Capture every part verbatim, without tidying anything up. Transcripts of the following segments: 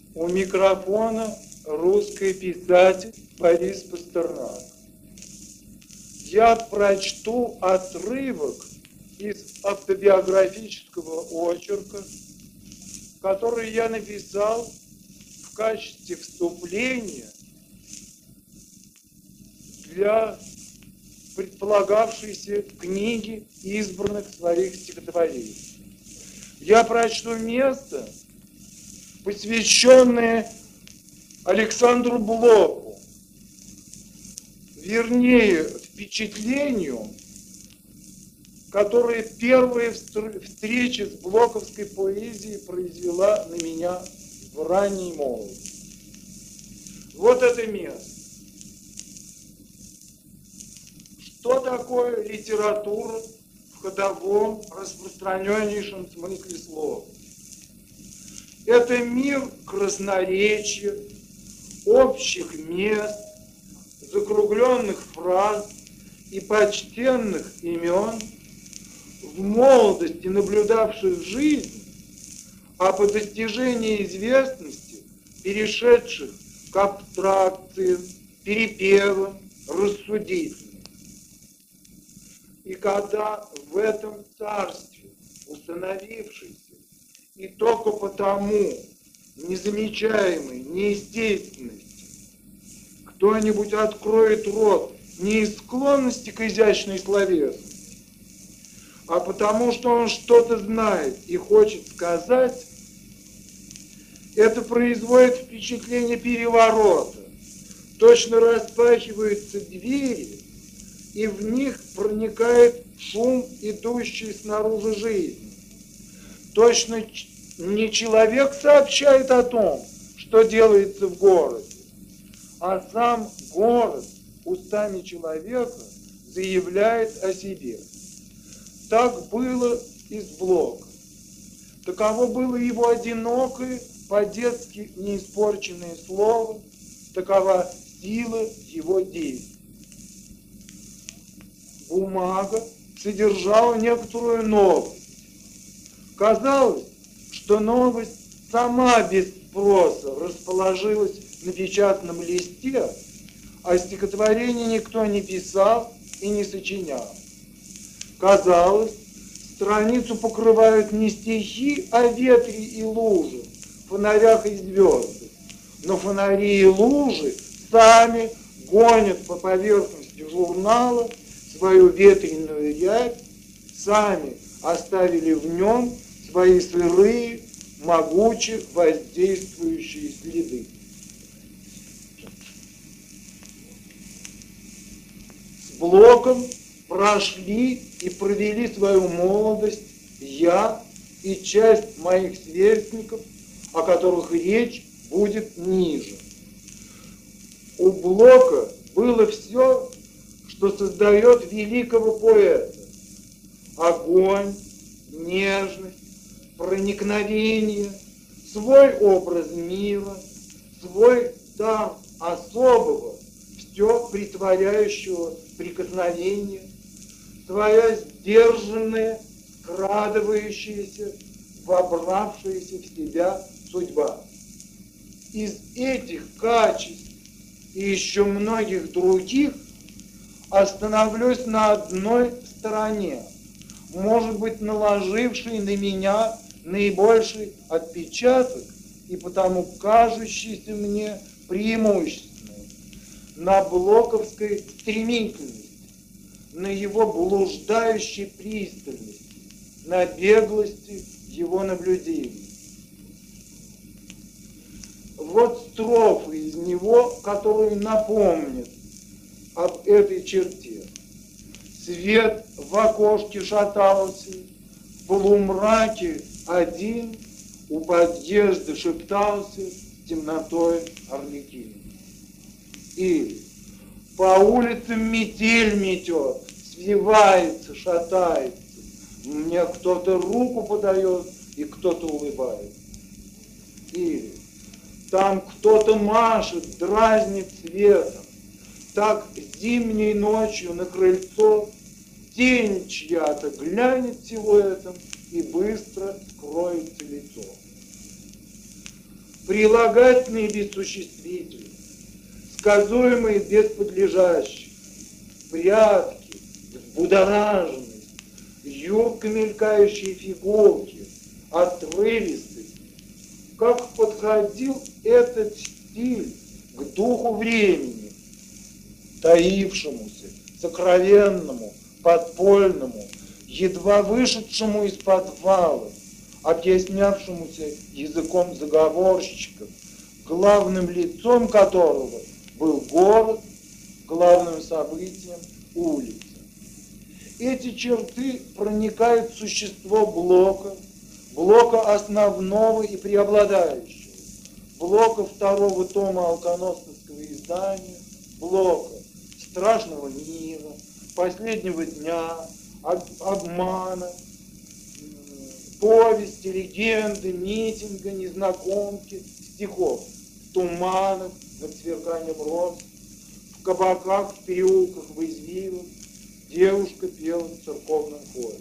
У микрофона русский писатель Борис Пастернак. Я прочту отрывок из автобиографического очерка, который я написал в качестве вступления для предполагавшейся книги избранных своих стихотворений. Я прочту место, посвященное Александру Блоку, вернее, впечатлению, которое первая встреча с блоковской поэзией произвела на меня в ранней молодости. Вот это место. Что такое литература в ходовом, распространеннейшем смысле слова? Это мир красноречия, общих мест, закругленных фраз и почтенных имен, в молодости наблюдавших жизнь, а по достижении известности перешедших к абстракциям, перепевам, рассудительным. И когда в этом царстве, установившейся и только потому незамечаемой неестественности, кто-нибудь откроет рот не из склонности к изящной словесности, а потому что он что-то знает и хочет сказать, это производит впечатление переворота. Точно распахиваются двери, и в них проникает шум, идущий снаружи жизни. Точно не человек сообщает о том, что делается в городе, а сам город устами человека заявляет о себе. Так было и с Блоком. Таково было его одинокое, по-детски неиспорченное слово, такова сила его действий. Бумага содержала некоторую новость. Казалось, что новость сама без спроса расположилась на печатном листе, а стихотворение никто не писал и не сочинял. Казалось, страницу покрывают не стихи о ветре и луже, фонарях и звездах, но фонари и лужи сами гонят по поверхности журнала свою ветреную рябь, сами оставили в нем свои сырые, могуче воздействующие следы. С Блоком прошли и провели свою молодость я и часть моих сверстников, о которых речь будет ниже. У Блока было все, что создает великого поэта. Огонь, нежность, проникновение, свой образ мира, свой дар особого, все притворяющего прикосновение, своя сдержанная, скрадывающаяся, вобравшаяся в себя судьба. Из этих качеств и еще многих других остановлюсь на одной стороне, может быть, наложившей на меня наибольший отпечаток и потому кажущийся мне преимущественным, на блоковской стремительности, на его блуждающей пристальности, на беглости его наблюдений. Вот строфы из него, которые напомнят об этой черте. Свет в окошке шатался, в полумраке один у подъезда шептался темнотой Арлекин. Или по улицам метель метет, свивается, шатается, мне кто-то руку подает и кто-то улыбается. Или там кто-то машет, дразнит светом, так зимней ночью на крыльцо тень чья-то глянет силуэтом и быстро скроется лицо. прилагательные без существительных, сказуемые без подлежащих, прятки, взбудораженность, юрко мелькающие фигурки, отрывистость. Как подходил этот стиль к духу времени, таившемуся, сокровенному, подпольному, едва вышедшему из подвала, объяснявшемуся языком заговорщиков, главным лицом которого был город, главным событием улица. Эти черты проникают в существо Блока, Блока основного и преобладающего, Блока второго тома алконосовского издания, Блока страшного мира, последнего дня, обмана, повести, легенды, митинга, незнакомки, стихов, в туманах, над сверканием роз, в кабаках, в переулках, в извивах девушка пела в церковном хоре.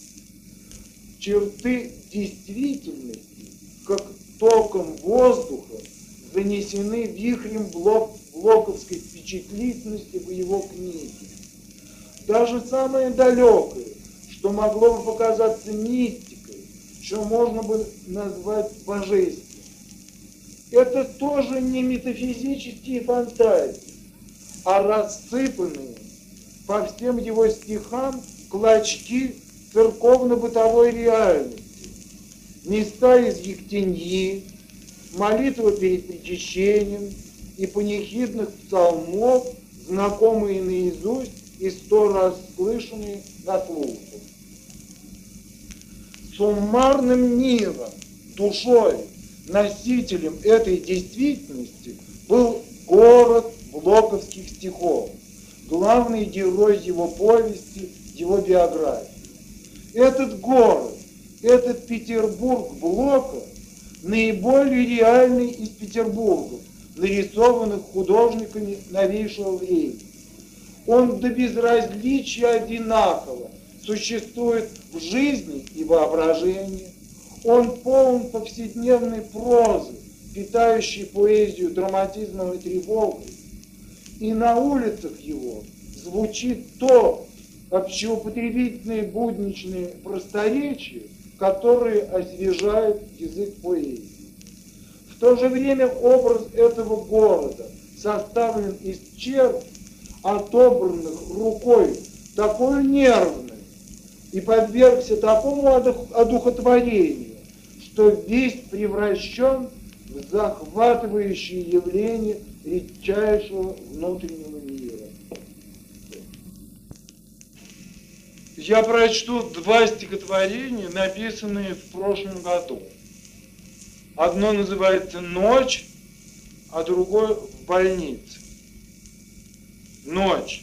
Черты действительности, как током воздуха, занесены вихрем блок, блоковской впечатлительности в его книге. Даже самое далекое, что могло бы показаться мистикой, что можно бы назвать божественным, это тоже не метафизические фантазии, а рассыпанные по всем его стихам клочки церковно-бытовой реальности, места из Ектеньи, молитва перед причащением и панихидных псалмов, знакомые наизусть и сто раз слышанные на слуху. Суммарным миром, душой, носителем этой действительности был город блоковских стихов, главный герой его повести, его биографии. Этот город, этот Петербург Блока наиболее реальный из Петербургов, нарисованных художниками новейшего времени. Он до безразличия одинаково существует в жизни и воображении. Он полон повседневной прозы, питающей поэзию драматизмом и тревогой. И на улицах его звучит то общеупотребительное будничное просторечие, которое освежает язык поэзии. В то же время образ этого города составлен из черт, отобранных рукой такой нервной, и подвергся такому одухотворению, что весь превращен в захватывающее явление редчайшего внутреннего мира. Я прочту два стихотворения, написанные в прошлом году. Одно называется «Ночь», а другое «В больнице». Ночь.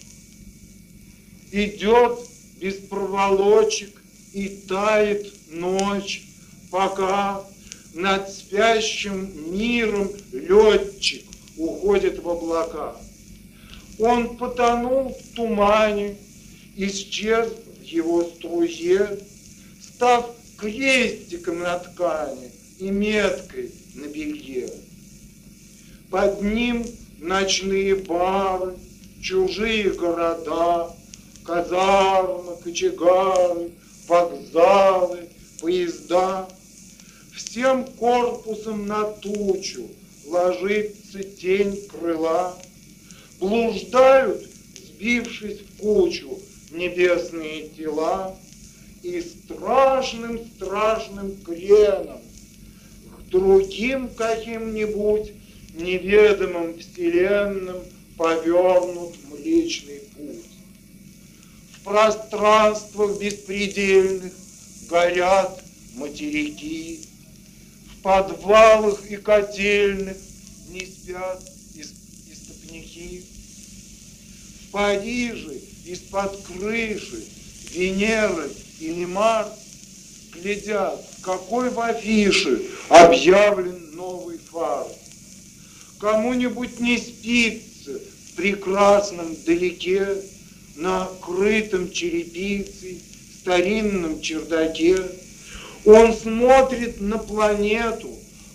Идет без проволочек и тает ночь, пока над спящим миром летчик уходит в облака. Он потонул в тумане, исчез в его струе, став крестиком на ткани и меткой на белье. Под ним ночные бары, чужие города, казармы, кочегары, вокзалы, поезда. Всем корпусом на тучу ложится тень крыла. Блуждают, сбившись в кучу, небесные тела, и страшным-страшным креном к другим каким-нибудь неведомым вселенным повернут Млечный Путь. В пространствах беспредельных горят материки, в подвалах и котельных не спят истопники. В Париже из-под крыши Венеры или Марс глядят, какой в афише объявлен новый фарс. Кому-нибудь не спится в прекрасном далеке, на крытом черепицей старинном чердаке. Он смотрит на планету,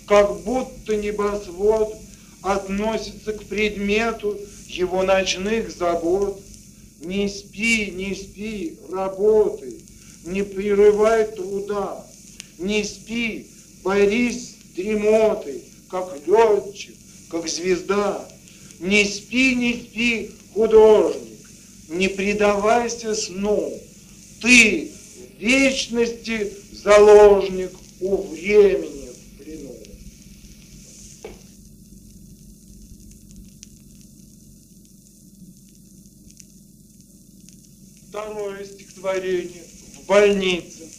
как будто небосвод относится к предмету его ночных забот. Не спи, не спи, работай, не прерывай труда, не спи, борись с дремотой, как летчик, как звезда. Не спи, не спи, художник, не предавайся сну. Ты в вечности заложник у времени в плену. Второе стихотворение. В больнице.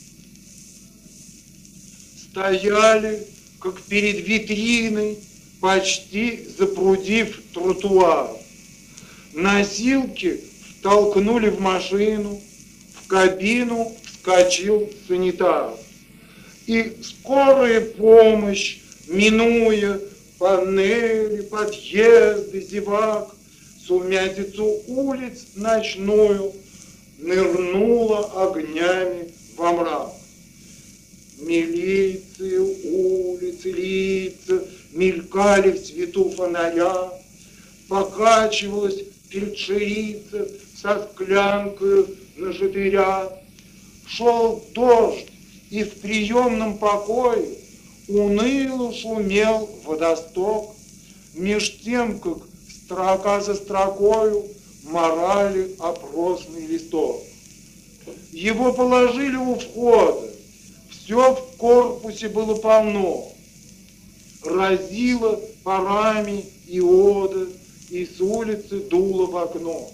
Стояли, как перед витриной, почти запрудив тротуар. Носилки втолкнули в машину, в кабину вскочил санитар. И скорая помощь, минуя панели, подъезды, зевак, сумятицу улиц ночную, нырнула огнями во мрак. Милиции, улицы, лица мелькали в свету фонаря, покачивалась фельдшерица со склянкой на шатыря. Шел дождь, и в приемном покое уныло шумел водосток, меж тем, как строка за строкою морали опросный листок. Его положили у входа, все в корпусе было полно, разило парами иода, и с улицы дуло в окно.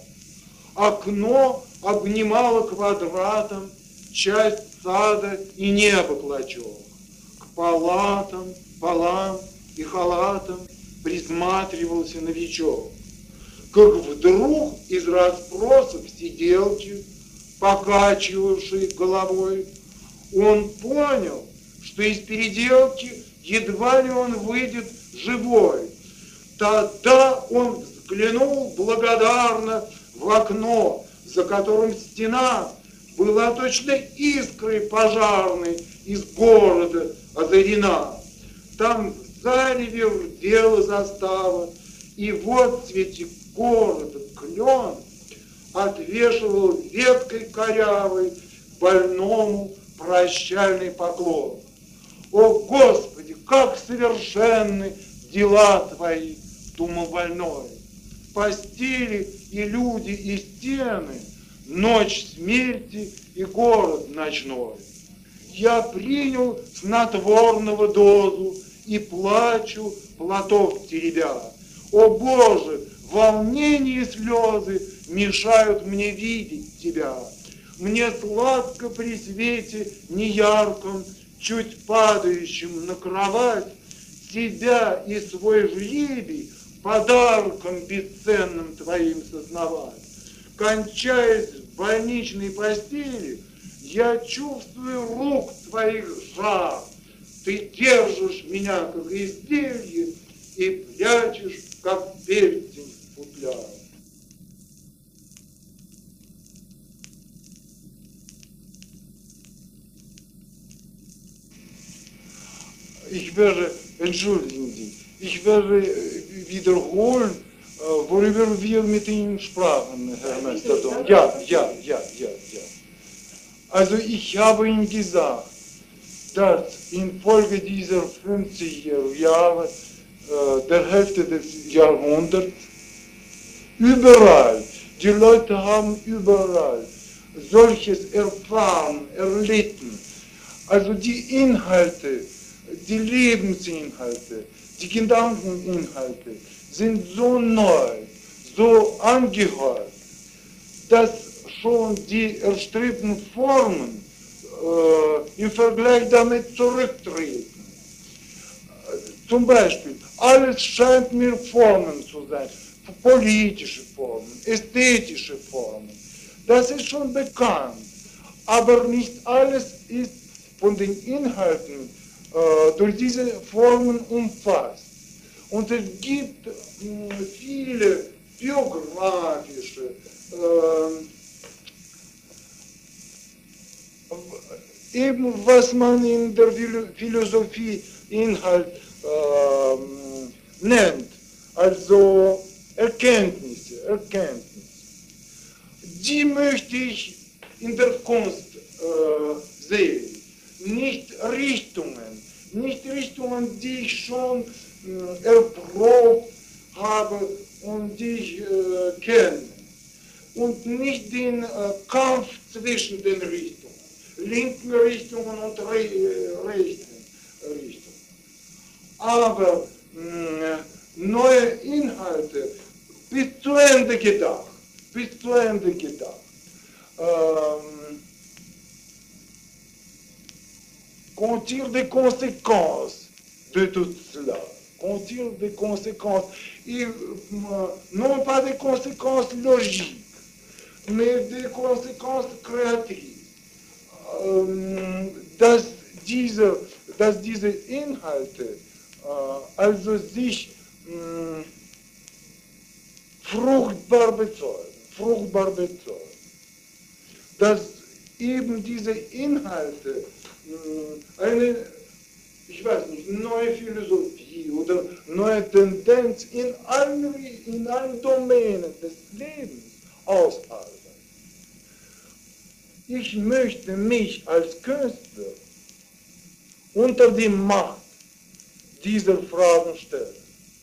Окно обнимало квадратом часть сада и небо клочок. К палатам, полам и халатам присматривался новичок. Как вдруг из расспросов сиделки, покачивавшей головой, он понял, что из переделки едва ли он выйдет живой. Тогда он взглянул благодарно в окно, за которым стена была точно искрой пожарной из города озарена. Там в зареве рдела застава, и в отцвете города клен отвешивал веткой корявой больному прощальный поклон. О, Господи, как совершенны дела Твои, думал больной. Постели и люди, и стены, ночь смерти и город ночной. Я принял снотворного дозу и плачу, платок теребя. О, Боже, волнение и слезы мешают мне видеть Тебя. Мне сладко при свете неярком, чуть падающим на кровать, Тебя и свой жребий подарком бесценным Твоим сознавать. Кончаясь в больничной постели, я чувствую рук Твоих жар. Ты держишь меня, как изделие, и прячешь, как перстень в футляр. Ich werde, entschuldigen Sie, ich werde wiederholen, worüber wir mit Ihnen sprachen, Herr Mastodon. Ja, ja, ja, ja, ja. Also ich habe Ihnen gesagt, dass infolge dieser fünfzig Jahre, äh, der Hälfte des Jahrhunderts, überall, die Leute haben überall solches erfahren, erlitten. Also die Inhalte, die Lebensinhalte, die Gedankeninhalte sind so neu, so angehört, dass schon die erstrebten Formen äh, im Vergleich damit zurücktreten. Zum Beispiel, alles scheint mir Formen zu sein, politische Formen, ästhetische Formen. Das ist schon bekannt, aber nicht alles ist von den Inhalten äh, durch diese Formen umfasst. Und es gibt mh, viele biografische, äh, eben was man in der Philosophie Inhalt äh, nennt, also Erkenntnisse, Erkenntnisse, die möchte ich in der Kunst äh, sehen, nicht Richtungen, nicht Richtungen, die ich schon äh, erprobt habe und die ich äh, kenne. Und nicht den äh, Kampf zwischen den Richtungen, linken Richtungen und re äh, rechten Richtungen. Aber mh, neue Inhalte, bis zu Ende gedacht, bis zu Ende gedacht. Euh, qu'on tire des conséquences de tout cela, qu'on tire des conséquences, et, euh, non pas des conséquences logiques, mais des conséquences créatives. Euh, dass, diese, dass diese Inhalte äh, also sich mh, fruchtbar bezeugen, fruchtbar bezeugen. Dass eben diese Inhalte mh, eine, ich weiß nicht, neue Philosophie oder neue Tendenz in allen, in allen Domänen des Lebens ausarbeiten. Ich möchte mich als Künstler unter die Macht dieser Fragen stellen.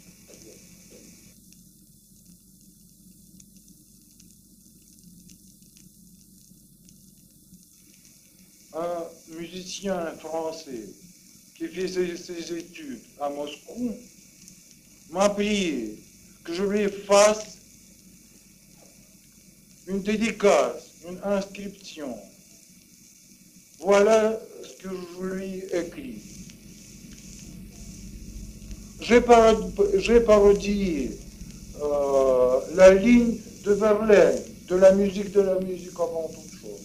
Un musicien français qui fait ses, ses études à Moscou m'a prié que je lui fasse une dédicace, une inscription. Voilà ce que je lui écris. J'ai parodié, parodié euh, la ligne de Verlaine, de la musique de la musique avant toute chose.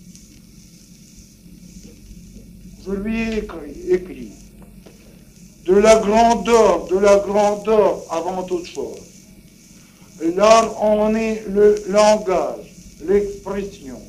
Je lui ai écrit, écrit de la grandeur, de la grandeur avant toute chose. L'art en est le langage, l'expression,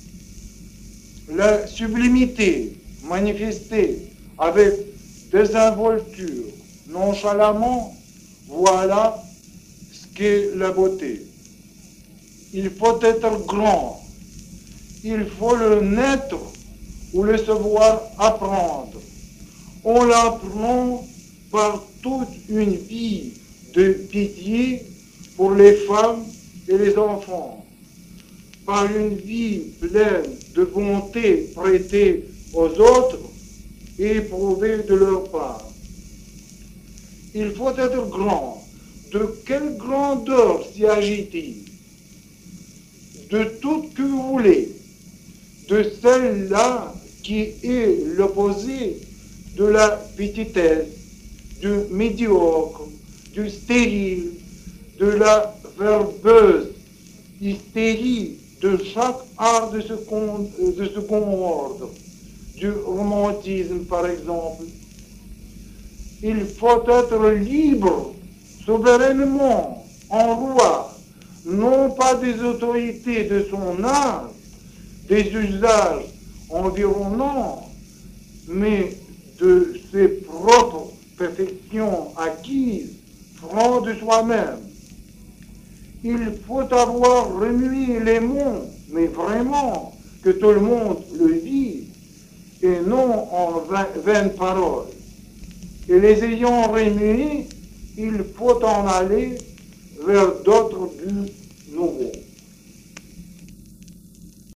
la sublimité manifestée avec désinvolture, nonchalamment, voilà ce qu'est la beauté. Il faut être grand, il faut le naître ou le savoir apprendre. On l'apprend par toute une vie de pitié pour les femmes et les enfants, par une vie pleine de bonté prêtée aux autres et éprouvée de leur part. Il faut être grand. De quelle grandeur s'agit-il? De toute que vous voulez, de celle-là qui est l'opposé de la petitesse, du médiocre, du stérile, de la verbeuse hystérie de chaque art de second, de second ordre, du romantisme par exemple. Il faut être libre, souverainement, en roi, non pas des autorités de son âge, des usages environnants, mais de ses propres perfections acquises, franc de soi-même. Il faut avoir remué les mots, mais vraiment, que tout le monde le dise, et non en vaines paroles. Et les ayant remués, il faut en aller vers d'autres buts